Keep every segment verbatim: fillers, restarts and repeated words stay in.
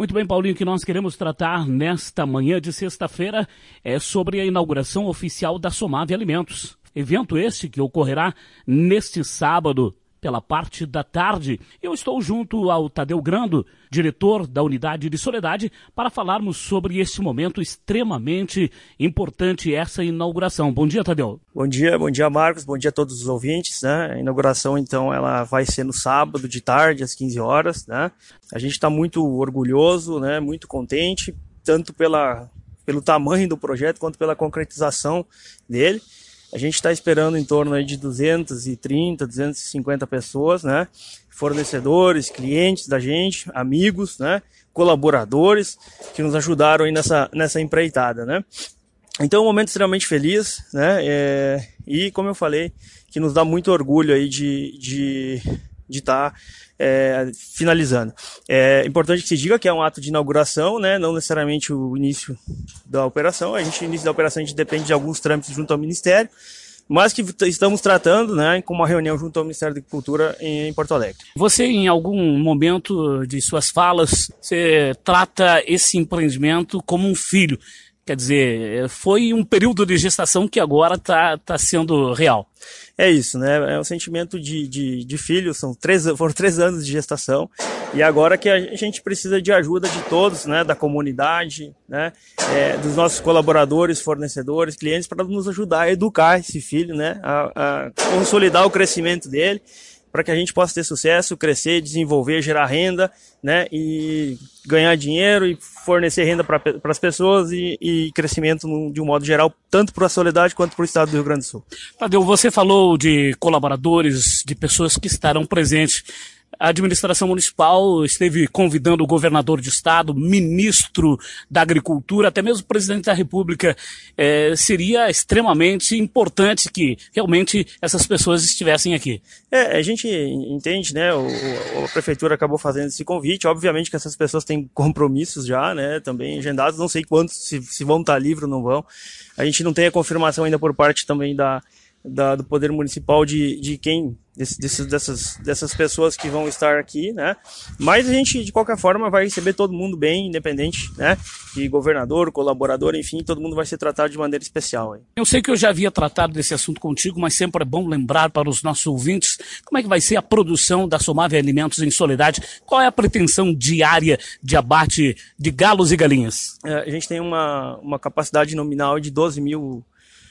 Muito bem, Paulinho, o que nós queremos tratar nesta manhã de sexta-feira é sobre a inauguração oficial da Somave Alimentos. Evento este que ocorrerá neste sábado, pela parte da tarde. Eu estou junto ao Tadeu Grando, diretor da Unidade de Soledade, para falarmos sobre esse momento extremamente importante, essa inauguração. Bom dia, Tadeu. Bom dia, bom dia, Marcos, bom dia a todos os ouvintes, né? A inauguração, então, ela vai ser no sábado de tarde, às quinze horas, né? A gente está muito orgulhoso, né? Muito contente, tanto pela, pelo tamanho do projeto, quanto pela concretização dele. A gente está esperando em torno aí de duzentas e trinta, duzentas e cinquenta pessoas, né? Fornecedores, clientes da gente, amigos, né? Colaboradores que nos ajudaram aí nessa, nessa empreitada, né? Então é um momento extremamente feliz, né? É, e como eu falei, que nos dá muito orgulho aí de de de estar é, finalizando. É importante que se diga que é um ato de inauguração, né? Não necessariamente o início da operação. A gente, o início da operação, a gente depende de alguns trâmites junto ao Ministério, mas que estamos tratando, né, com uma reunião junto ao Ministério da Agricultura em Porto Alegre. Você, em algum momento de suas falas, você trata esse empreendimento como um filho. Quer dizer, foi um período de gestação que agora está tá sendo real. É isso, né? É um sentimento de, de, de filho, são três, foram três anos de gestação, e agora que a gente precisa de ajuda de todos, né? Da comunidade, né? É, dos nossos colaboradores, fornecedores, clientes, para nos ajudar a educar esse filho, né? A, a consolidar o crescimento dele, para que a gente possa ter sucesso, crescer, desenvolver, gerar renda, né, e ganhar dinheiro e fornecer renda para as pessoas e, e crescimento no, de um modo geral, tanto para a Soledade quanto para o estado do Rio Grande do Sul. Tadeu, você falou de colaboradores, de pessoas que estarão presentes. A administração municipal esteve convidando o governador de estado, ministro da Agricultura, até mesmo o presidente da República. É, seria extremamente importante que realmente essas pessoas estivessem aqui. É, a gente entende, né? O, o, a prefeitura acabou fazendo esse convite. Obviamente que essas pessoas têm compromissos já, né? Também agendados. Não sei quantos, se, se vão estar livres ou não vão. A gente não tem a confirmação ainda por parte também da. Da, do Poder Municipal de, de quem, desse, desse, dessas, dessas pessoas que vão estar aqui, né? Mas a gente, de qualquer forma, vai receber todo mundo bem, independente, né? De governador, colaborador, enfim, todo mundo vai ser tratado de maneira especial. Aí. Eu sei que eu já havia tratado desse assunto contigo, mas sempre é bom lembrar para os nossos ouvintes como é que vai ser a produção da Somave Alimentos em Soledade. Qual é a pretensão diária de abate de galos e galinhas? É, a gente tem uma, uma capacidade nominal de doze mil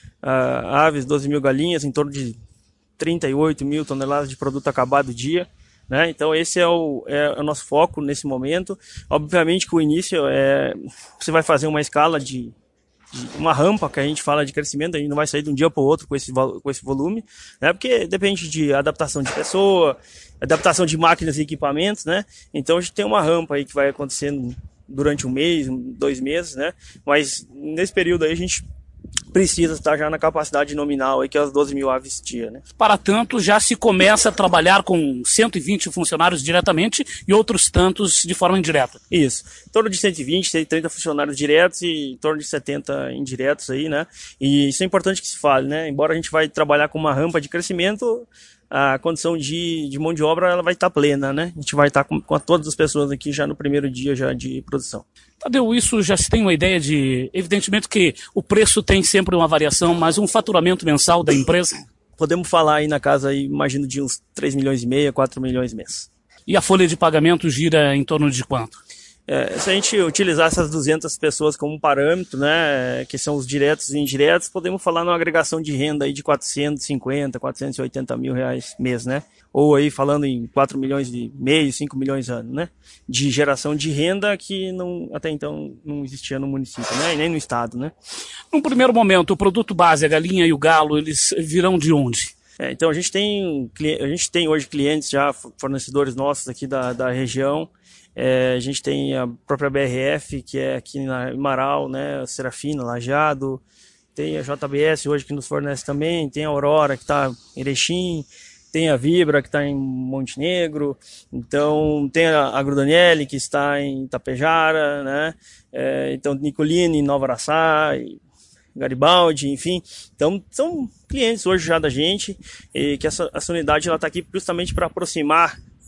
Uh, aves, doze mil galinhas, em torno de trinta e oito mil toneladas de produto acabado dia, né? Então esse é o, é o nosso foco nesse momento. Obviamente que o início é, você vai fazer uma escala de, de uma rampa que a gente fala de crescimento, a gente não vai sair de um dia para o outro com esse, com esse volume, né? Porque depende de adaptação de pessoa, adaptação de máquinas e equipamentos, né? Então a gente tem uma rampa aí que vai acontecendo durante um mês, dois meses, né? Mas nesse período aí a gente precisa estar já na capacidade nominal, aí, que é as doze mil aves dia, né? Para tanto, já se começa a trabalhar com cento e vinte funcionários diretamente e outros tantos de forma indireta. Isso. Em torno de cento e vinte, cento e trinta funcionários diretos e em torno de setenta indiretos aí, né? E isso é importante que se fale, né? Embora a gente vai trabalhar com uma rampa de crescimento, a condição de, de mão de obra ela vai estar plena, né? A gente vai estar com, com todas as pessoas aqui já no primeiro dia já de produção. Tadeu, isso já se tem uma ideia de... Evidentemente que o preço tem sempre uma variação, mas um faturamento mensal da empresa? Podemos falar aí na casa, aí, imagino, de uns três milhões e meio, quatro milhões mês. E a folha de pagamento gira em torno de quanto? É, se a gente utilizar essas duzentas pessoas como parâmetro, né, que são os diretos e indiretos, podemos falar numa agregação de renda aí de quatrocentos e cinquenta, quatrocentos e oitenta mil reais mês, né? Ou aí falando em quatro milhões e meio, cinco milhões ano, né? De geração de renda que não, até então não existia no município, né? E nem no estado, né? Num primeiro momento, o produto base, a galinha e o galo, eles virão de onde? É, então a gente tem, a gente tem hoje clientes já, fornecedores nossos aqui da, da região. É, a gente tem a própria B R F, que é aqui na Marau, né? Serafina, Lajeado. Tem a J B S hoje que nos fornece também. Tem a Aurora, que está em Erechim. Tem a Vibra, que está em Montenegro. Então, tem a Agrodaniele, que está em Itapejara, né? É, então, Nicolini, em Nova Araçá, Garibaldi, enfim. Então, são clientes hoje já da gente. E que essa, essa unidade está aqui justamente para aproximar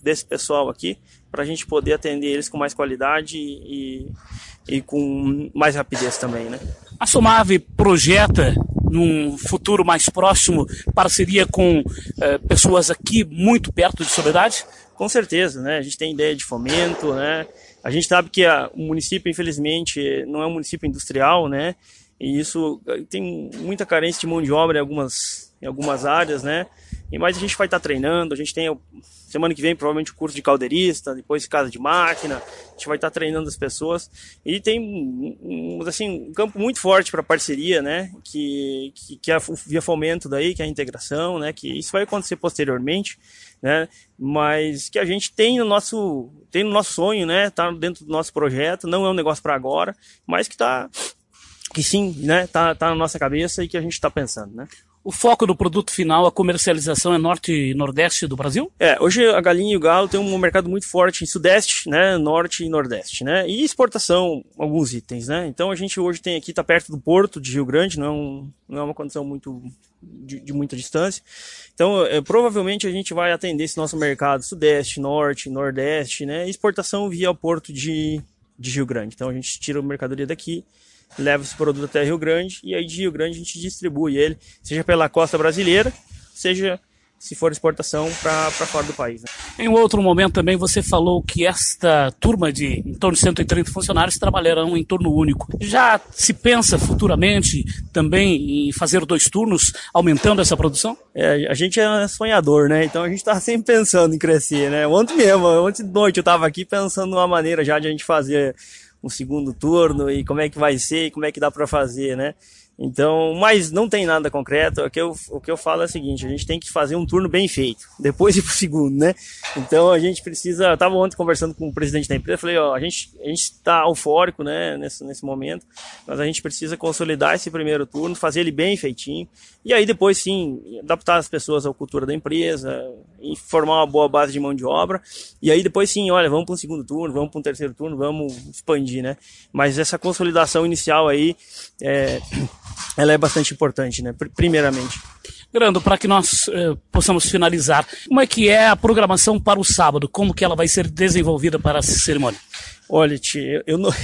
desse pessoal aqui, para a gente poder atender eles com mais qualidade e, e com mais rapidez também, né? A Somave projeta, num futuro mais próximo, parceria com eh, pessoas aqui muito perto de Soledade? Com certeza, né? A gente tem ideia de fomento, né? A gente sabe que a, o município, infelizmente, não é um município industrial, né? E isso tem muita carência de mão de obra em algumas, em algumas áreas, né? E, mas a gente vai estar treinando, a gente tem, semana que vem, provavelmente o curso de caldeirista, depois casa de máquina, a gente vai estar treinando as pessoas. E tem um, assim, um campo muito forte para parceria, né? Que, que, que é via fomento daí, que é a integração, né? Que isso vai acontecer posteriormente, né? Mas que a gente tem no nosso, tem no nosso sonho, né? Tá dentro do nosso projeto, não é um negócio para agora, mas que tá, que sim, né? Tá, tá na nossa cabeça e que a gente está pensando, né? O foco do produto final, a comercialização é norte e nordeste do Brasil? É, hoje a galinha e o galo tem um mercado muito forte em sudeste, né, norte e nordeste, né, e exportação, alguns itens, né, então a gente hoje tem aqui, está perto do porto de Rio Grande, não é, um, não é uma condição muito, de, de muita distância, então é, provavelmente a gente vai atender esse nosso mercado sudeste, norte, nordeste, né, exportação via o porto de, de Rio Grande, então a gente tira a mercadoria daqui, leva esse produto até Rio Grande e aí de Rio Grande a gente distribui ele, seja pela costa brasileira, seja se for exportação para fora do país, né? Em um outro momento também você falou que esta turma de em torno de cento e trinta funcionários trabalharão em turno único. Já se pensa futuramente também em fazer dois turnos, aumentando essa produção? É, a gente é sonhador, né? Então a gente está sempre pensando em crescer, né? Ontem mesmo, ontem de noite eu estava aqui pensando numa maneira já de a gente fazer um segundo turno e como é que vai ser e como é que dá para fazer, né? Então, mas não tem nada concreto. O que, eu, o que eu falo é o seguinte, a gente tem que fazer um turno bem feito, depois ir pro segundo, né? Então a gente precisa, eu tava ontem conversando com o presidente da empresa, falei, ó, a gente a gente tá eufórico, né, nesse, nesse momento, mas a gente precisa consolidar esse primeiro turno, fazer ele bem feitinho, e aí depois sim, adaptar as pessoas à cultura da empresa, e formar uma boa base de mão de obra, e aí depois sim, olha, vamos para um segundo turno, vamos para um terceiro turno, vamos expandir, né? Mas essa consolidação inicial aí, é, ela é bastante importante, né, primeiramente. Grando, para que nós eh, possamos finalizar, como é que é a programação para o sábado? Como que ela vai ser desenvolvida para a cerimônia? Olha, tia, eu não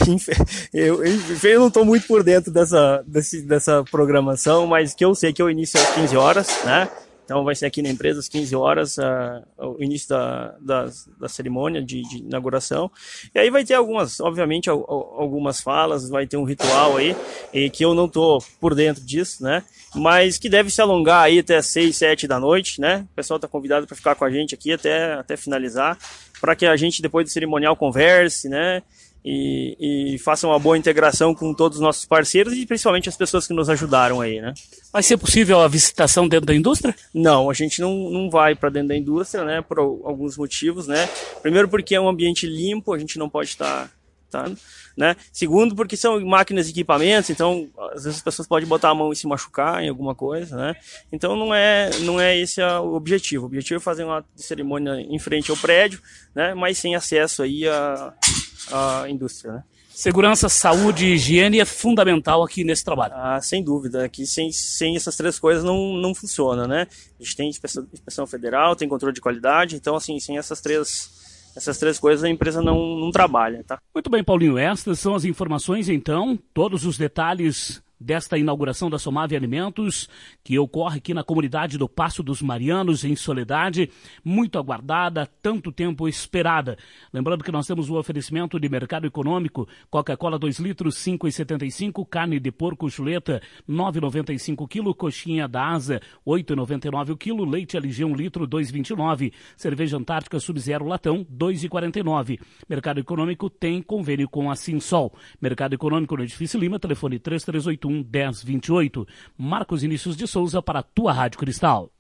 eu, eu, eu não tô muito por dentro dessa, desse, dessa programação, mas que eu sei que é o início às quinze horas, né? Então vai ser aqui na empresa às quinze horas, uh, o início da, da, da cerimônia de, de inauguração. E aí vai ter algumas, obviamente, algumas falas, vai ter um ritual aí, e que eu não tô por dentro disso, né? Mas que deve se alongar aí até seis, sete da noite, né? O pessoal está convidado para ficar com a gente aqui até, até finalizar, para que a gente, depois do cerimonial, converse, né? E, e faça uma boa integração com todos os nossos parceiros e principalmente as pessoas que nos ajudaram aí, né? Vai ser possível a visitação dentro da indústria? Não, a gente não, não vai para dentro da indústria, né? Por alguns motivos, né? Primeiro porque é um ambiente limpo, a gente não pode estar... Tá, né? Segundo, porque são máquinas e equipamentos, então às vezes as pessoas podem botar a mão e se machucar em alguma coisa, né? Então não é, não é esse o objetivo. O objetivo é fazer uma cerimônia em frente ao prédio, né? Mas sem acesso aí à, à indústria, né? Segurança, saúde e higiene é fundamental aqui nesse trabalho. Ah, sem dúvida. Aqui sem, sem essas três coisas não, não funciona, né? A gente tem inspeção, inspeção federal, tem controle de qualidade, então assim, sem essas três... Essas três coisas a empresa não, não trabalha, tá? Muito bem, Paulinho. Estas são as informações, então, todos os detalhes desta inauguração da Somave Alimentos, que ocorre aqui na comunidade do Passo dos Marianos, em Soledade, muito aguardada, tanto tempo esperada. Lembrando que nós temos o oferecimento de Mercado Econômico, Coca-Cola dois litros, cinco reais e setenta e cinco centavos, carne de porco chuleta, nove reais e noventa e cinco centavos quilo, coxinha da Asa, oito reais e noventa e nove centavos o quilo, leite L G um litro, dois reais e vinte e nove centavos, cerveja Antártica Sub-Zero latão, dois reais e quarenta e nove centavos. Mercado Econômico tem convênio com a Sinsol. Mercado Econômico no Edifício Lima, telefone três três oito um, um zero dois oito. Marcos Inícios de Souza para a tua Rádio Cristal.